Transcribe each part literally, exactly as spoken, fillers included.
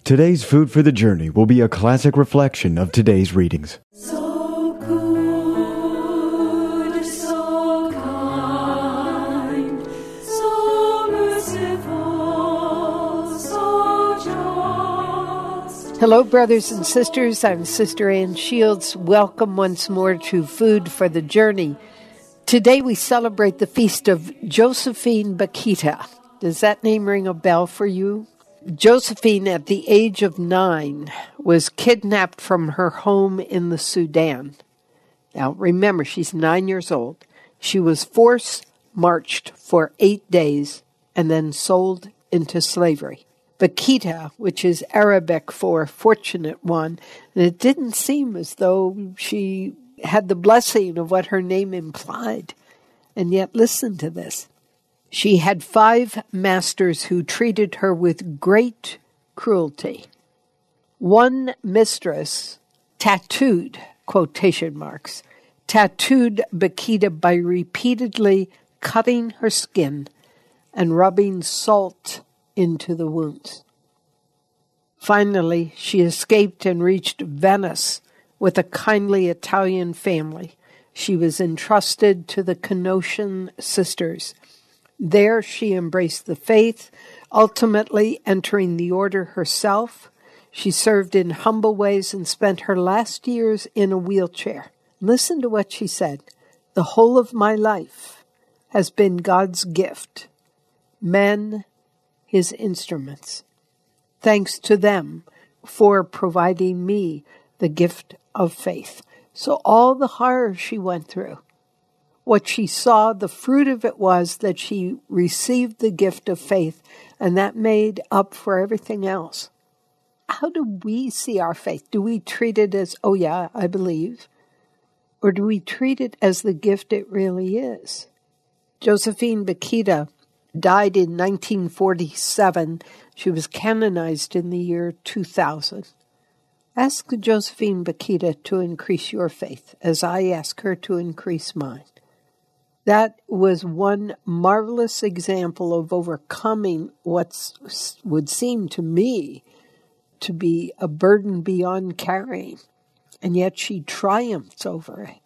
Today's Food for the Journey will be a classic reflection of today's readings. So good, so kind, so merciful, so just. Hello, brothers and sisters. I'm Sister Ann Shields. Welcome once more to Food for the Journey. Today we celebrate the feast of Josephine Bakhita. Does that name ring a bell for you? Josephine, at the age of nine, was kidnapped from her home in the Sudan. Now, remember, she's nine years old. She was force-marched for eight days and then sold into slavery. Bakhita, which is Arabic for fortunate one, and it didn't seem as though she had the blessing of what her name implied. And yet, listen to this. She had five masters who treated her with great cruelty. One mistress tattooed, quotation marks, tattooed Bakhita by repeatedly cutting her skin and rubbing salt into the wounds. Finally, she escaped and reached Venice with a kindly Italian family. She was entrusted to the Canossian sisters. There she embraced the faith, ultimately entering the order herself. She served in humble ways and spent her last years in a wheelchair. Listen to what she said. The whole of my life has been God's gift. Men, his instruments. Thanks to them for providing me the gift of faith. So all the horror she went through, what she saw, the fruit of it was that she received the gift of faith, and that made up for everything else. How do we see our faith? Do we treat it as, oh yeah, I believe? Or do we treat it as the gift it really is? Josephine Bakhita died in nineteen forty-seven. She was canonized in the year two thousand. Ask Josephine Bakhita to increase your faith, as I ask her to increase mine. That was one marvelous example of overcoming what would seem to me to be a burden beyond carrying, and yet she triumphs over it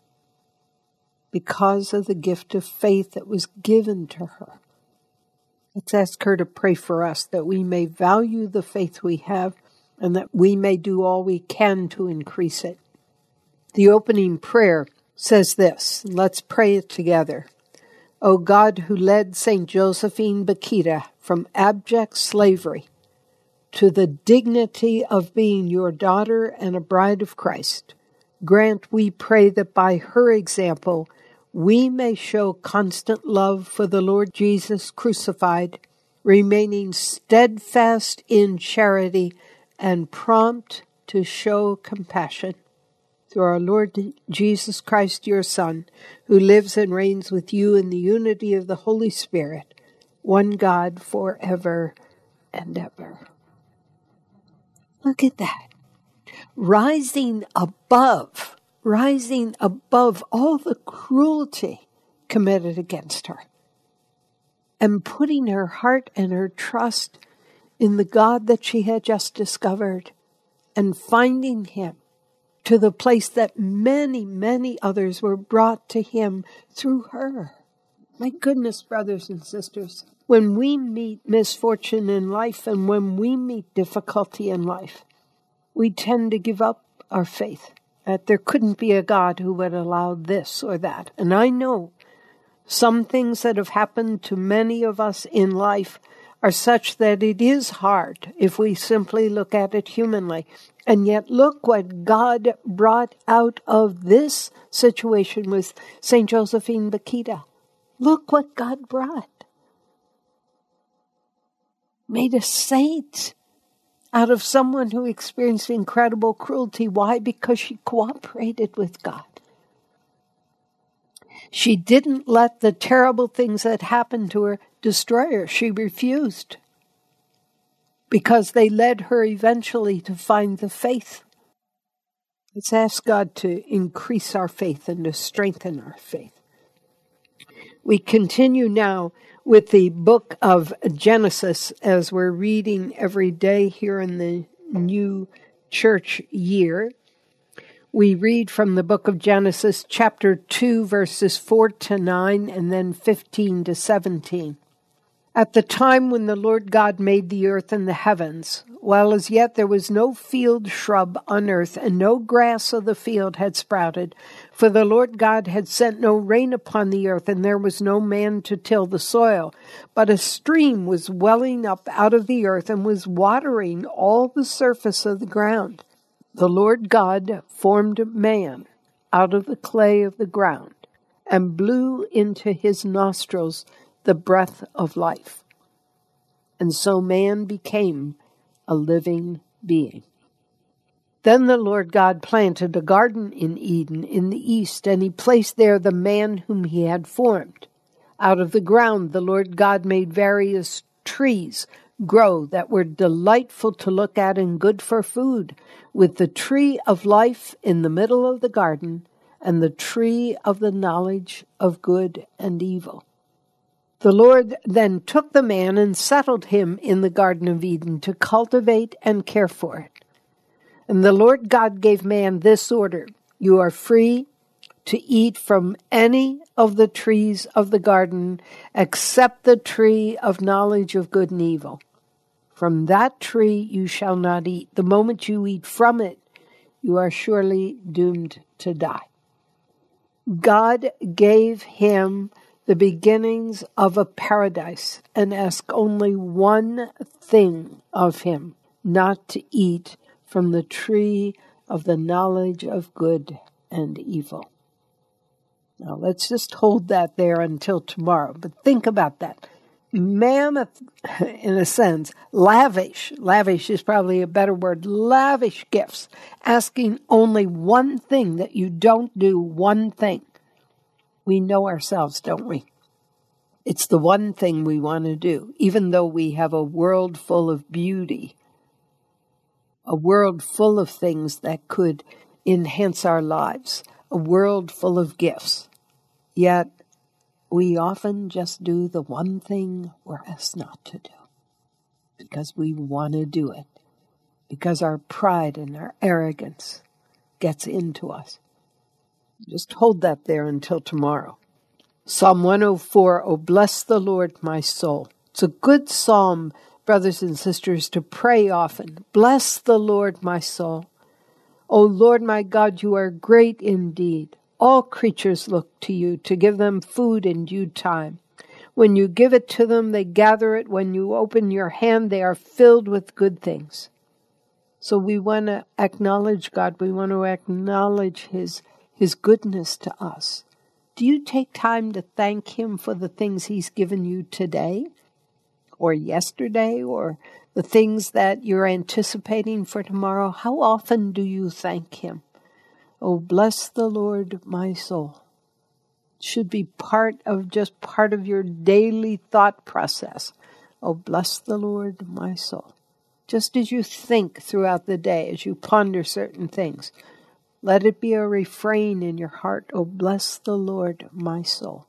because of the gift of faith that was given to her. Let's ask her to pray for us that we may value the faith we have and that we may do all we can to increase it. The opening prayer says this. Let's pray it together. O God, who led Saint Josephine Bakhita from abject slavery to the dignity of being your daughter and a bride of Christ, grant, we pray, that by her example we may show constant love for the Lord Jesus crucified, remaining steadfast in charity and prompt to show compassion. Through our Lord Jesus Christ, your Son, who lives and reigns with you in the unity of the Holy Spirit, one God forever and ever. Look at that. Rising above, rising above all the cruelty committed against her, and putting her heart and her trust in the God that she had just discovered, and finding him, to the place that many, many others were brought to him through her. My goodness, brothers and sisters, when we meet misfortune in life and when we meet difficulty in life, we tend to give up our faith that there couldn't be a God who would allow this or that. And I know some things that have happened to many of us in life are such that it is hard if we simply look at it humanly. And yet look what God brought out of this situation with Saint Josephine Bakhita. Look what God brought. Made a saint out of someone who experienced incredible cruelty. Why? Because she cooperated with God. She didn't let the terrible things that happened to her destroy her. She refused. Because they led her eventually to find the faith. Let's ask God to increase our faith and to strengthen our faith. We continue now with the book of Genesis as we're reading every day here in the new church year. We read from the book of Genesis, chapter two, verses four to nine, and then fifteen to seventeen. At the time when the Lord God made the earth and the heavens, while as yet there was no field shrub on earth, and no grass of the field had sprouted, for the Lord God had sent no rain upon the earth, and there was no man to till the soil. But a stream was welling up out of the earth, and was watering all the surface of the ground. The Lord God formed man out of the clay of the ground, and blew into his nostrils the breath of life. And so man became a living being. Then the Lord God planted a garden in Eden in the east, and he placed there the man whom he had formed. Out of the ground the Lord God made various trees grow that were delightful to look at and good for food, with the tree of life in the middle of the garden, and the tree of the knowledge of good and evil. The Lord then took the man and settled him in the Garden of Eden to cultivate and care for it. And the Lord God gave man this order: you are free to eat from any of the trees of the garden except the tree of knowledge of good and evil. From that tree you shall not eat. The moment you eat from it, you are surely doomed to die. God gave him the beginnings of a paradise, and ask only one thing of him: not to eat from the tree of the knowledge of good and evil. Now let's just hold that there until tomorrow, but think about that. Mammoth, in a sense, lavish, lavish is probably a better word, lavish gifts, asking only one thing, that you don't do one thing. We know ourselves, don't we? It's the one thing we want to do, even though we have a world full of beauty, a world full of things that could enhance our lives, a world full of gifts. Yet, we often just do the one thing we're asked not to do, because we want to do it, because our pride and our arrogance gets into us. Just hold that there until tomorrow. Psalm one oh four, Oh, bless the Lord, my soul. It's a good psalm, brothers and sisters, to pray often. Bless the Lord, my soul. O Lord, my God, you are great indeed. All creatures look to you to give them food in due time. When you give it to them, they gather it. When you open your hand, they are filled with good things. So we want to acknowledge God. We want to acknowledge His His goodness to us. Do you take time to thank Him for the things He's given you today or yesterday or the things that you're anticipating for tomorrow? How often do you thank Him? Oh, bless the Lord, my soul. It should be part of just part of your daily thought process. Oh, bless the Lord, my soul. Just as you think throughout the day, as you ponder certain things, let it be a refrain in your heart. Oh, bless the Lord, my soul.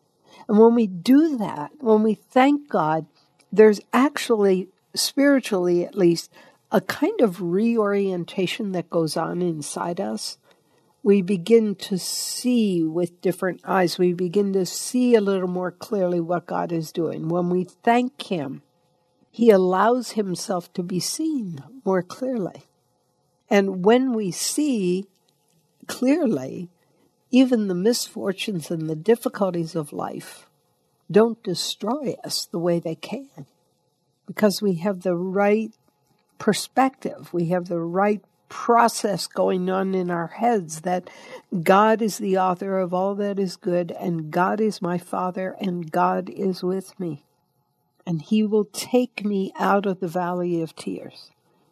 And when we do that, when we thank God, there's actually, spiritually at least, a kind of reorientation that goes on inside us. We begin to see with different eyes. We begin to see a little more clearly what God is doing. When we thank Him, He allows Himself to be seen more clearly. And when we see clearly, even the misfortunes and the difficulties of life don't destroy us the way they can, because we have the right perspective. We have the right process going on in our heads that God is the author of all that is good, and God is my Father, and God is with me, and He will take me out of the valley of tears.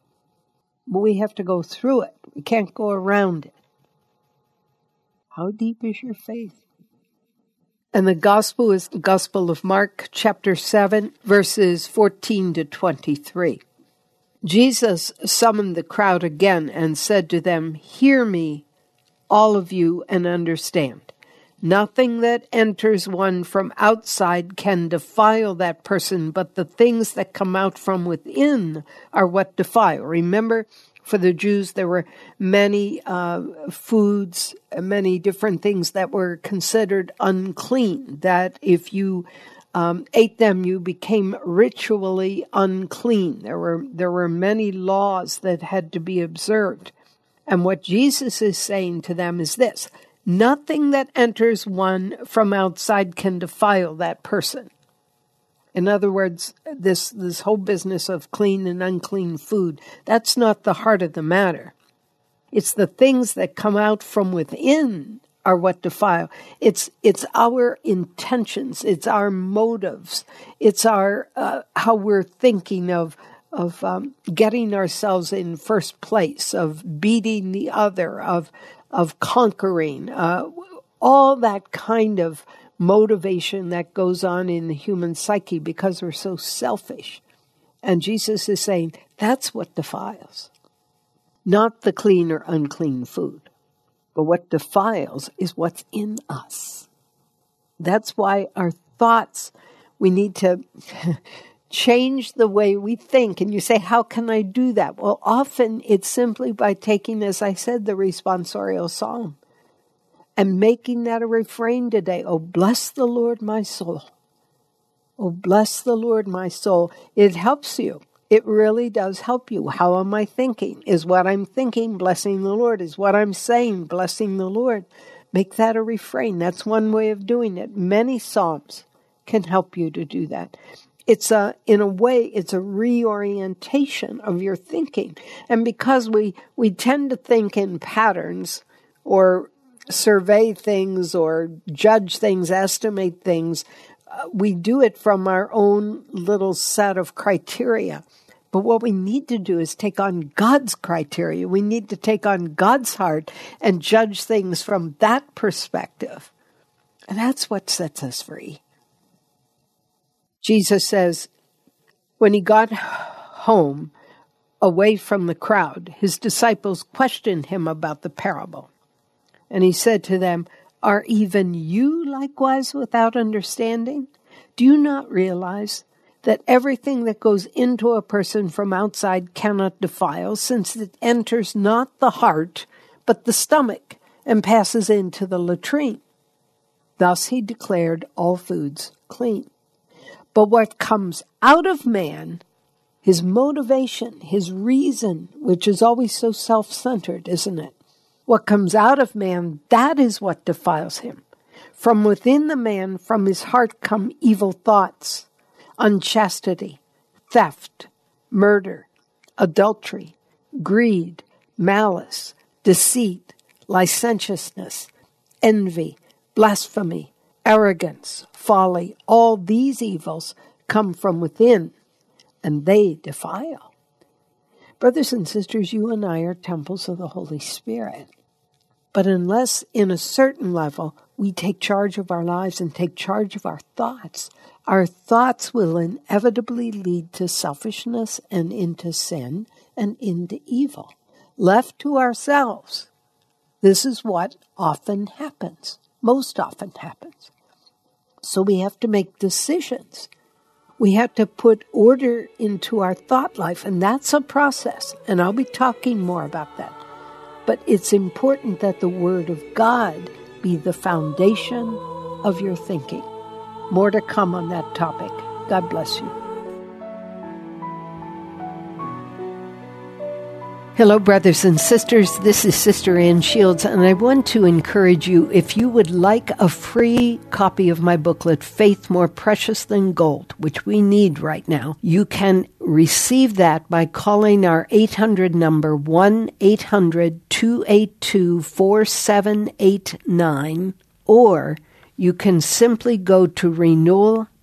But we have to go through it. We can't go around it. How deep is your faith? And the gospel is the Gospel of Mark, chapter seven, verses fourteen to twenty-three. Jesus summoned the crowd again and said to them, Hear me, all of you, and understand. Nothing that enters one from outside can defile that person, but the things that come out from within are what defile. Remember, for the Jews, there were many uh, foods, many different things that were considered unclean, that if you um, ate them, you became ritually unclean. There were, there were many laws that had to be observed. And what Jesus is saying to them is this: nothing that enters one from outside can defile that person. In other words, this, this whole business of clean and unclean food, that's not the heart of the matter. It's the things that come out from within are what defile. It's, it's our intentions. It's our motives. It's our, uh, how we're thinking of, of, um, getting ourselves in first place, of beating the other, of, of conquering, uh, all that kind of motivation that goes on in the human psyche because we're so selfish. And Jesus is saying that's what defiles. Not the clean or unclean food, but what defiles is what's in us. That's why our thoughts, we need to change the way we think. And you say, how can I do that? Well, often it's simply by taking, as I said, the responsorial psalm and making that a refrain today. Oh, bless the Lord, my soul. Oh, bless the Lord, my soul. It helps you. It really does help you. How am I thinking? Is what I'm thinking blessing the Lord? Is what I'm saying blessing the Lord? Make that a refrain. That's one way of doing it. Many psalms can help you to do that. It's a, in a way, it's a reorientation of your thinking. And because we, we tend to think in patterns or survey things or judge things, estimate things, uh, we do it from our own little set of criteria. But what we need to do is take on God's criteria. We need to take on God's heart and judge things from that perspective. And that's what sets us free. Jesus says, when he got home, away from the crowd, his disciples questioned him about the parable. And he said to them, are even you likewise without understanding? Do you not realize that everything that goes into a person from outside cannot defile, since it enters not the heart, but the stomach, and passes into the latrine? Thus he declared all foods clean. But what comes out of man, his motivation, his reason, which is always so self-centered, isn't it? What comes out of man, that is what defiles him. From within the man, from his heart come evil thoughts, unchastity, theft, murder, adultery, greed, malice, deceit, licentiousness, envy, blasphemy, arrogance, folly. All these evils come from within, and they defile. Brothers and sisters, you and I are temples of the Holy Spirit. But unless, in a certain level, we take charge of our lives and take charge of our thoughts, our thoughts will inevitably lead to selfishness and into sin and into evil. Left to ourselves, this is what often happens, most often happens. So we have to make decisions. We have to put order into our thought life, and that's a process, and I'll be talking more about that. But it's important that the Word of God be the foundation of your thinking. More to come on that topic. God bless you. Hello, brothers and sisters. This is Sister Ann Shields, and I want to encourage you, if you would like a free copy of my booklet, Faith More Precious Than Gold, which we need right now, you can receive that by calling our eight hundred number, one eight hundred two eight two four seven eight nine, or you can simply go to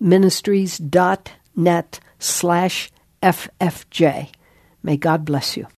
renewalministries dot net slash F F J. May God bless you.